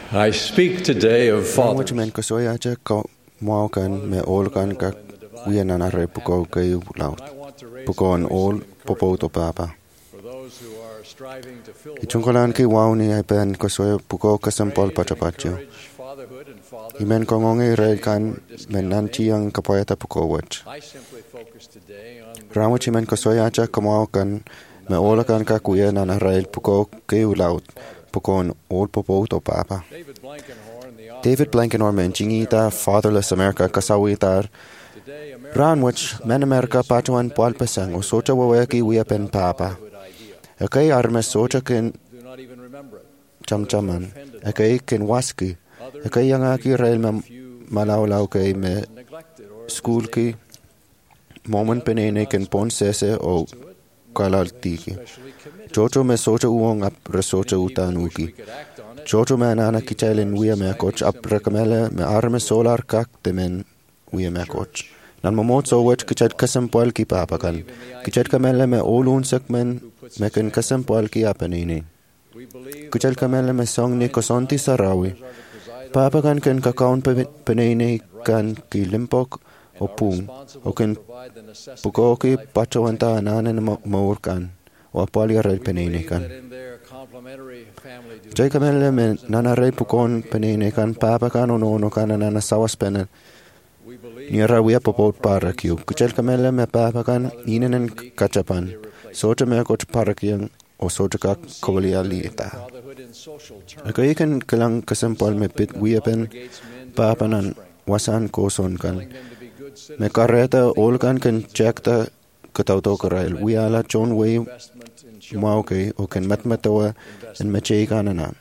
I speak today of fathers. Men ko soya ja ko mo kan me ol kan ka wian na re puko ke laut. Pukon ol popo to papa. Ichungkolan ki wauni ai pen ko soya puko kasampol pachapacho. Imen kongonge re kan men nantiang kapoyata puko wach. Ramuchi men ko soya ja ko kan me ol kan ka kuya na re puko ke laut. Pukon ol popo to papa. David Blankenhorn men jingita Fatherless America kasawitar Ranwich men America patuan pual pesang o socha waweki wiapen papa. Akai armes socha ken chamchaman. Akai ken waski. Akai yangaki rail malaulau kay me school ki moment penene ken ponsese o kalaltiki. Jojo me socha uong ap resocha utanuki. Jojo me anana kichailen wia me coach ap rekamele me arme solar kak temen wia me coach. Nan momot so wach kichait kasam poal ki papa kan. Kichait kamele me olun sekmen me ken kasam poal ki apanini. Kichait kamele me song ni kosonti sarawi. Papa kan ken kakaun penene kan ki limpok o pung. O ken puko ki pachawanta ananan maur kan. O apali rel penene kan. Jai kamele me nana rei pukon penene kan papa kan ono kan nana sawas penen. Ni rawia popot parakiu. Kuchel kamele me papa kan inenen kachapan. Soja me koch parakiang o soja ka kovalia lieta. Akai kan kelang kasempal me pit wiapen papa nan wasan koson kan. Me kareta olkan kan chekta katauto karail wiala John Way mauke o kan matmatawa en mechei kanana.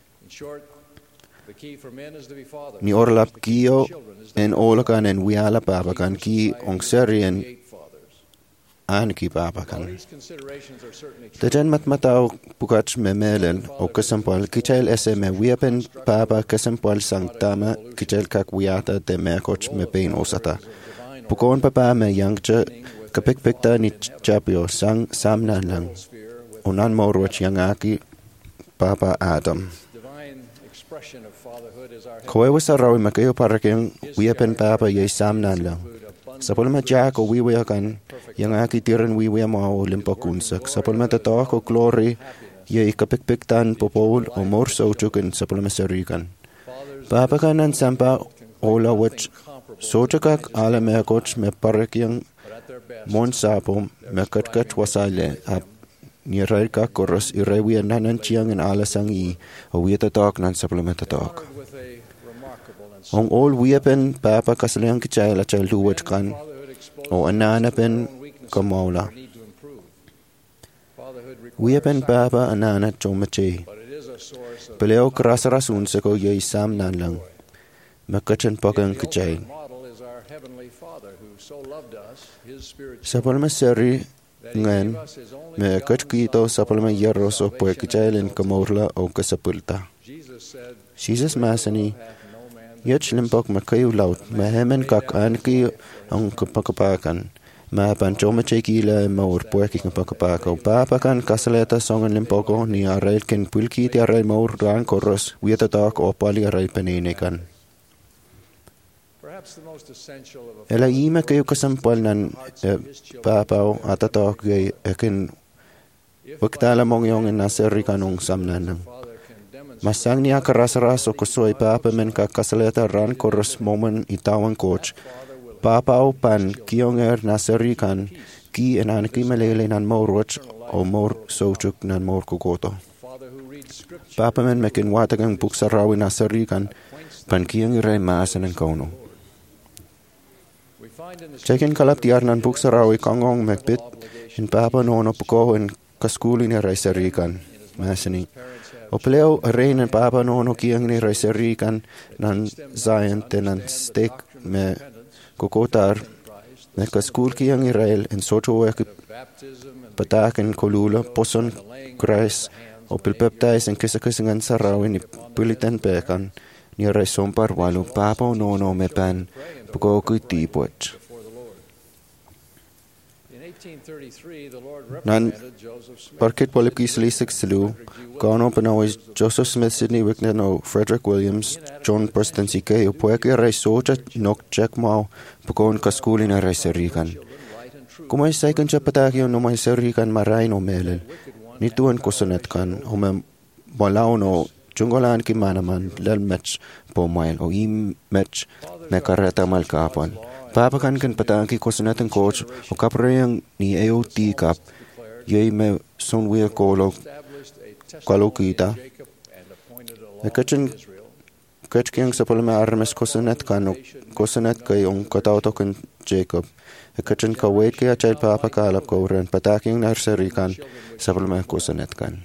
Ni orlap kio en olakan en wiala papa kan ki ong serien an ki papa kan. Tejen matmatau pukach me melen o kasampal kichel ese me wiapen papa kasampal sangtama kichel kak wiata de me koch me pein osata. Pukon papa me yangcha kapikpikta ni chapio sang samna lang. Onan morwach yangaki papa Adam. Koe wasa rawi makayo paraking wiapen papa yay samnan lang. Sapulma jack o wiwia kan yangaki tiran wiwia mao limpakunsak. Sapulma tatak o glory yay kapikpiktan popol o morso chukin sapulma sarikan. Papa kan nan sampa ola wach sojakak ala me coach me paraking mon sapo me katkat wasale ap ni raika koros irewia nanan chiang en alasang I o wieta talk nan supplementa talk. Ong all wiapen papa kasaliang kichayla chay luwat kan o anana pen kamola. Wiapen papa anana chomache. Peleo krasarasun se ko yay sam nan lang. Makachan pakang kichay. Sapalma seri ngan me kachkito sapalma yarros o puekichailen kamorla o kasapulta. Jesus masani yach limpok makayu laut mehemen kak anki ang kapakapakan ma panchoma chekila maur pueki kapakapaka papa kan kasaleta songan limpoko ni arail ken pulki ti arail maur ran koros wieta tak o pali arail penene kan. Ela ima kayo kasampal nan papaw atatok gay ekin waktala mong yung nasari kanong samnanang. Masang niya karas-ras o kusoy papa men kakasaleta ran koros momen itawan coach. Papaw pan kiyong nasari kan ki enanaki malele nan morwach o mor sochuk nan mor kukoto. Papa men mekin watagang buksarawi nasari kan pan kiyong iray maasan ng kauno. Chekin kalap tiar nan buksarawi kangong mekpit in papa nono puko in kaskuli ni raisarikan masani. O pleo rein en papa nono kiyang ni raisarikan nan zayan tenan stek me kokotar me kaskul kiyang Israel en socho ek pataken kolula poson krais o pilpeptais en kisakasingan sarawin ni pilitan pekan ni raisompar walu papa nono me pan puko ku tipot. Nan barkit polip kisli sixlu, gano panawis Joseph Smith, Sidney Wicknell, Frederick Williams, John Preston C.K. Upoeke rai soja nok Jack Mao, pukon kaskulin rai serikan. Kumai saikan chapataki on nomai serikan marain o melel. Nituan kusunetkan, ome malaon o jungolan ki manaman lel match pomail o match me kareta malkapan. Papakan kan pataki kusunetan coach o kaprayang ni AOT kap yei me sonwea kolo kalokita. Kachking sa palame armes kusunet kan o kusunet kay on katautokan Jacob. Kachin kawait kaya chay papakalap ko rin pataking narsarikan sa palame kusunet kan.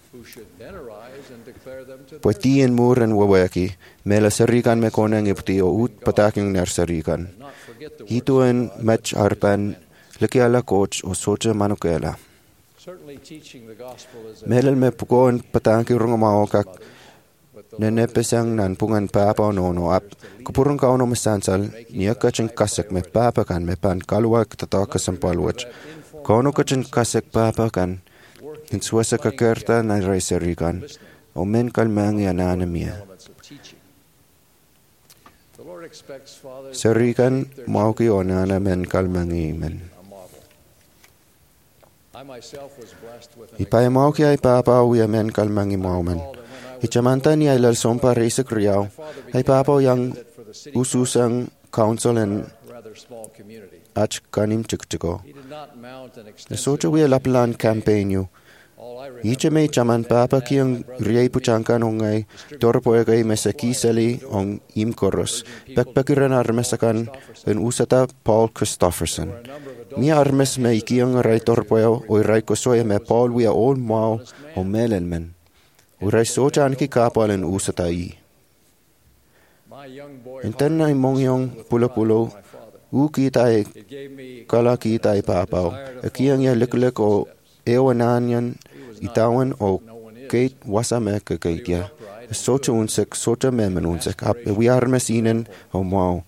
Putiin muren wawaki, mela sarikan me koneng ipti o ut pataking narsarikan. Hituan match arpan, lekiala coach o socha manukela. Melal me pukon pataking rungamaw kak nenepesang nan pungan papa o nono ap. Kupurong kauno masansal, niya kaching kasek me papa kan me pan kaluwag tatakasan palwach. Kauno kaching kasek papa kan, insuasa kakerta na raiserikan. O men kalmangi ananamia. Serikan mauki o nana men kalmangi men. Ipay mauki ay papa uya men kalmangi maumen. Ichamanta ni ay lalsompa reisik riyaw. Ay papa yang ususang council and ach kanim chikchiko. Nasocha uya laplan campaign yu. Iche me chaman papa kiyang riyay puchangkan ongay torpoegay mesakisali ong imkoros. Pekpekiran armesakan en usata Paul Christofferson. Mia armes me ikiyang ray torpoeo o ray kosoya me Paul wia all mao o melenmen. O ray socha anki kapal en usata i. Enten na imongyong pulo-pulo u kita ay kala kita ay papao. Akiyang ya liklek o ewananyan itawan o kate wasame kakaitya. Socha unsek, socha memen unsek. Ap wiarmes inen o mao.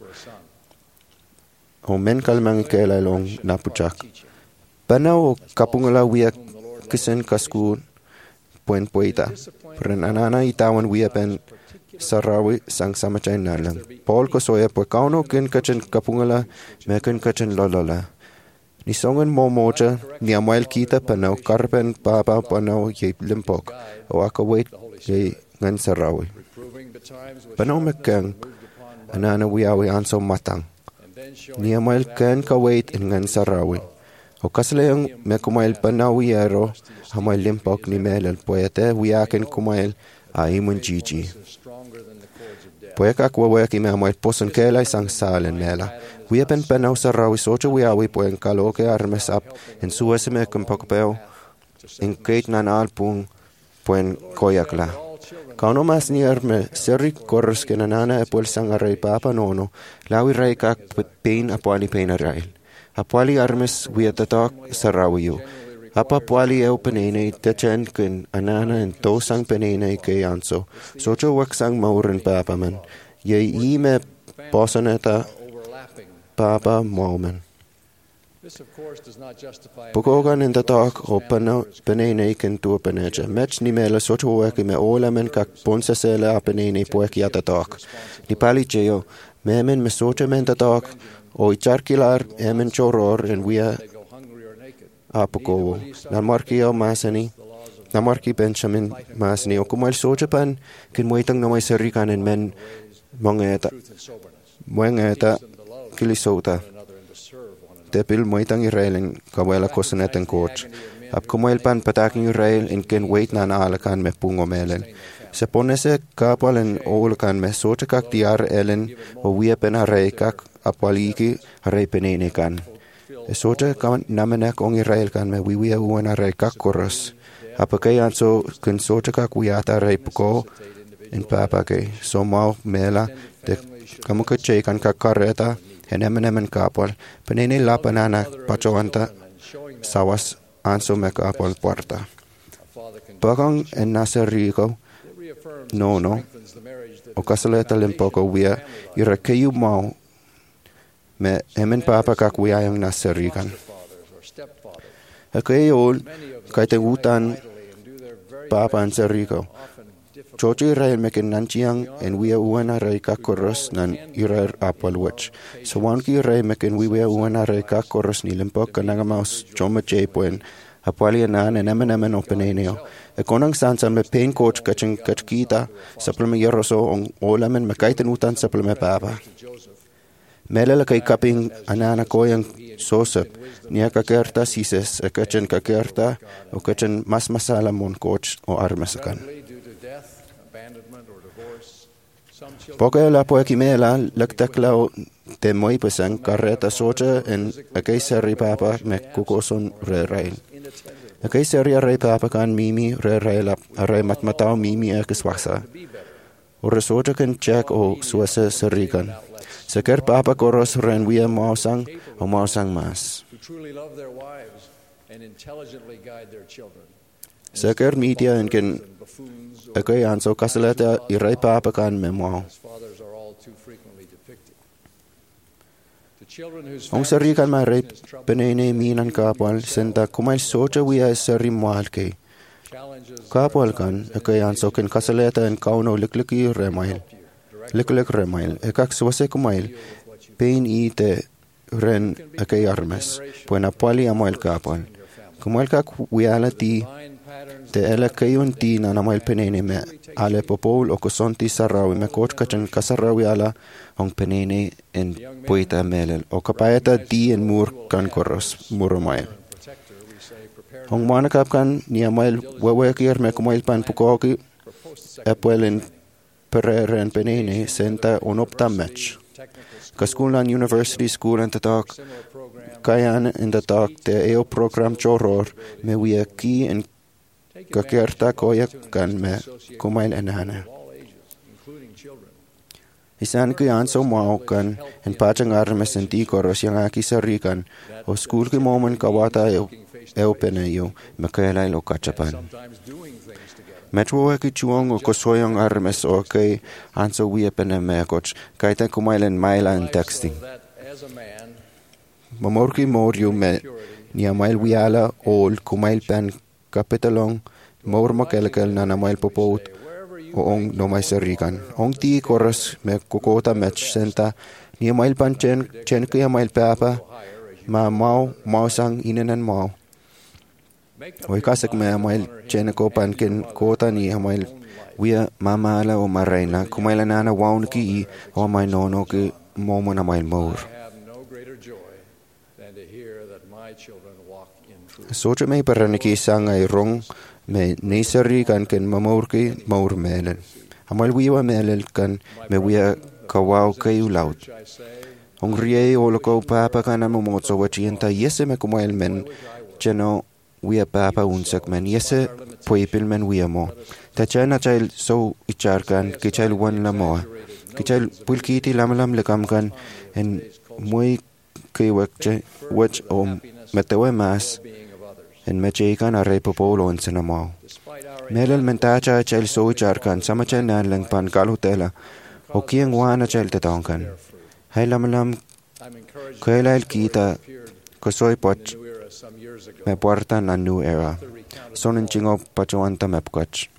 O men kalmangi kailalong napuchak. Panaw o kapungala wiya kisen kasku puen poita. Pren anana itawan wiya pen sarawi sang samachay nalang. Paul kosoya po kauno kin kachin kapungala mekin kachin lolala. Nisongan mo moja ni amail kita panaw karpen papa panaw ye limpok o akawait ye ngan sarawi. Panaw mekeng anana wiyawi anso matang. Ni amail ken kawait in ngan sarawi. O kaslayang me kumail panaw wiyero amail limpok ni melel poete wiyakin kumail aimun jiji. Poekak waweki me amail poson kelay sang salen mela. Wiepen penaw sarawi socha wiawi poen kaloke armes ap en suesime kumpokpeo en kate nan alpung poen koyakla. Kauno mas ni arme seri korros ke nanana e puel sangaray papa nono lawi ray kak pain apuali pain arail. Apuali armes wiatatak sarawiyo. Apa puali eu penene techen kun anana en tosang penene ke anso. Socha waksang mauren papa man. Ye ime posoneta papa moment. Pukogan in the talk o penene ken tu peneja. Match ni mela soto weki me olamen kak ponsa sele a penene poeki at the talk. Ni pali cheo memen me soto men the talk o icharkilar emen choror en wia apukowo. Namarki o masani. Namarki Benjamin masani o kumal soto pan ken waitang namay serikan en men mongeta kilisota. Tepil moitang Israelin kawela kosanetan coach. Ap kumail pan pataking Israel in ken wait na naalakan me pungo melen. Se ponese kapalen oulakan me socha kak tiar elen o wiepen haray kak apaliki haray penene kan. E socha kan namenek ong Israel kan me wiwia uwan haray kak koros. Apakay anso ken socha kak wiata haray puko in papake. So mau mela de kamukachay kan kak kareta. Henemen kapal, penene la panana pachoanta sawas anso me kapal puerta. Pagong en naserico, no, o casaleta limpoco wia, irakeyu mau, me emen papa kak wia yung naserikan. Akayol kaitengutan papan seriko. George Israel mekin nanchiang en wia uana reika koros nan Israel apalwach. So wan ki Israel mekin wia uana reika koros ni lempok kanangamaus choma jepuen apali anan en emen openeneo. Ekonang sansan me pain coach kaching kachkita supplement yeroso on olamen me kaiten utan supplement papa. Melala kay kaping anana koyang sosep niya kakerta sises kachin kakerta o kachin mas masala mon coach o armesakan. Poke la poekimela laktaklao te moi pesang kareta soja en akay seri papa me kukoson re-rail. Akay seri re papa kan mimi re-rail are matmatao mimi ekiswasa. Ore soja kan check o suasa serikan. Seker papa koros ren wia mausang o mausang mas. Seker media en ken akay anso kasaleta iray papa kan memao. Ong serikan ma rep penene minan kapal senta kumail soja wia seri mualke. Kapal kan akay anso ken kasaleta en kauno likliki remail. Liklek remail ekak suase kumail pain te ren akay armes puena pali amoil kapal. Kumail kak wiala ti te ela kayon ti na namail penene me ale popol o kosonti sarawi me coach kachan kasarawi ala ong penene en poita melel o kapayata ti en mur kan koros murumail. Ong manakap kan ni amail wawekir me kumail pan pukoki epuelen pereren penene senta onopta match. Kaskulan University School en tatak kayan en tatak te eo program choror me wia ki en kakerta koyak kan me kumail enana. Isan ki anso mau kan en pachang armes en ti koros yang aki sarikan o school ki momen kawata eo peneyo me kailay lo kachapan. Metro ki chuong o kosoyang armes o kay anso wia peneme koch kaita kumailen maila en texting. Mamorki moryu me niya mail wiala ol kumail pen kapitalong mor makelkel na namail popot o ong nomay serikan. Ong ti koros me kukota match senta niya mail pan chen kaya mail papa ma mau sang inanan mau. Oy kasek me mail chen ko pan ken kota ni mail wia mamala o marena kumaila nana waun ki o mai nono ki momo na mail mor. Soja may paraniki sangay rong me nisari kan ken mamorki maur melen. Amal wiwa melel kan me wia kawaw kayu laut. Ong riye oloko papa kan amomotso wachienta yese me kumail men cheno wia papa unsak men yese poipil men wia mo. Ta chana chail so icharkan kichail wan lamoa. Kichail pulkiti lamalam lekam kan en muy kiwakche wach om metewe mas en mechikan array popolo en senamao. Melel mentacha chail so icharkan sama chail nanlang pan kalutela o kieng wana chail tatonkan. Hay lamalam kailal kita kosoy poch me puerta na new era. Sonen chingo pachuanta mepkach.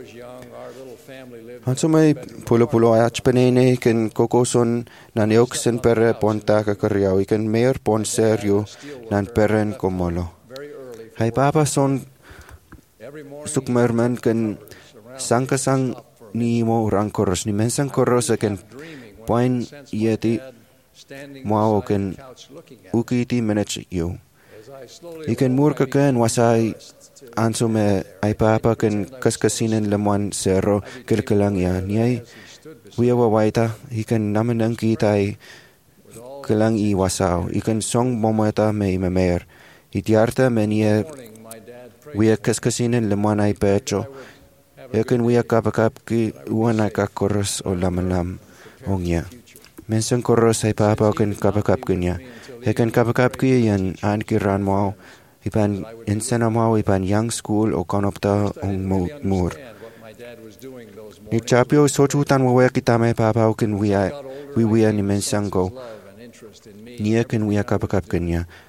Hanso may pulo ach penene ken kokoson nan eoksen perre ponta kakariaw iken mayor pon seryo nan perren komolo. Hay papa son sukmerman ken sangkasang ni mo rangkoros ni mensang koros ken poin yeti mo ken ukiti menech yo. Iken murka ken wasay anso me ay papa ken kaskasinen lamuan sero kilkelang ya niyay wiya wawaita iken naman ang kitay kelang I wasaw iken song mometa me imemer itiarta me niya wiya kaskasinen lamuan ay pecho iken wiya kapakap ki uwan ay kakoros o lamanam ongya mensang koros ay papa ken kapakap kanya iken kapakap ki yan an kiran mo ipan insena mau ipan young school o kanopta ong mur. Ni chapyo sochutan wawe kitame papa ken wiya ni mensango. Nia ken wiya kapakap kenya.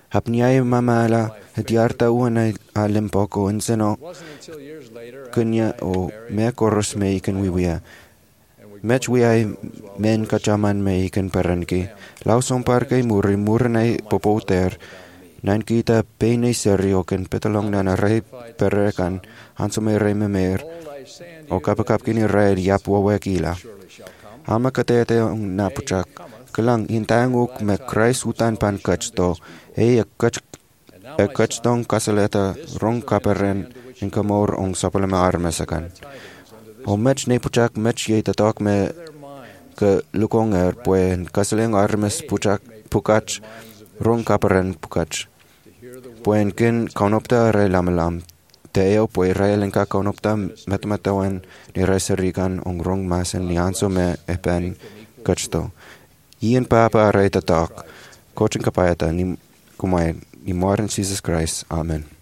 Hapniai mamala hediarta uana alimpoko inseno kunya o me koros me ikan wiwia. Mech wiai men kacaman me ikan peranki. Lausong parkei muri murnai popoter. Näin kita peinei serioken petalong nana rei perekan hansume rei memer. O kapakapkini rei japua wekila. Hama katete on napuchak. Kelang intanguk me krais utan pan kachto. Ei kachdong kasaleta rong kaperen in kamor on sapalema armesakan. O mech nepuchak mech yeita tok me ke lukonger puen kasaleng armes pukach rong kaperen pukach. Puen kin kaunopta re lamalam. Teo pue re lenka kaunopta metamatawan ni reserikan on rong masen ni anso me epen kachto. Ian papa reita tok. Coaching kapayata ni kumay ni modern Jesus Christ. Amen.